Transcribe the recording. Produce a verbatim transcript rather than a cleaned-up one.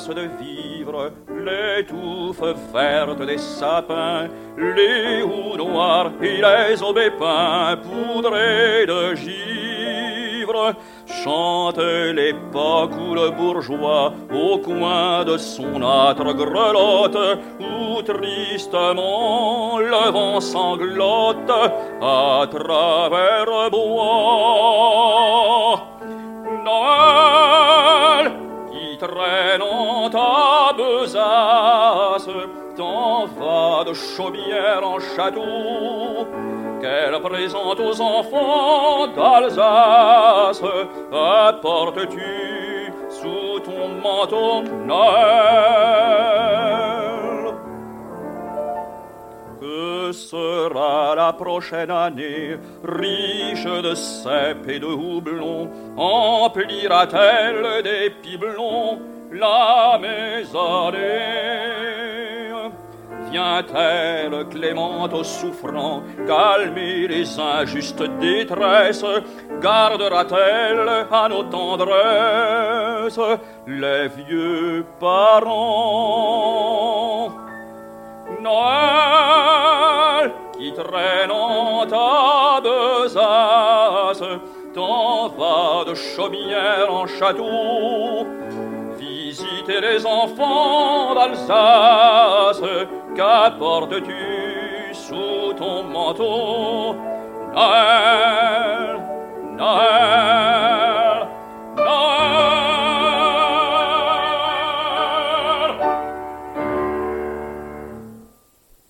lasse de vivre les touffes vertes des sapins, les houes noires et les aubépins poudrés de givre. Chante l'époque où le bourgeois, au coin de son âtre grelotte, où tristement le vent sanglote à travers bois. Noël, qui traînant ta besace, t'en va de chaumière en château. Quel présent aux enfants d'Alsace apportes-tu sous ton manteau, Noël? Que sera la prochaine année, riche de cèpes et de houblon? Emplira-t-elle d'épis blonds la maisonnée? Vient-elle clémente aux souffrants calmer les injustes détresses? Gardera-t-elle à nos tendresses les vieux parents? Noël, qui traînant ta besace, t'en va de chaumière en château, visiter les enfants d'Alsace. Qu'apportes-tu sous ton manteau, Noël, Noël?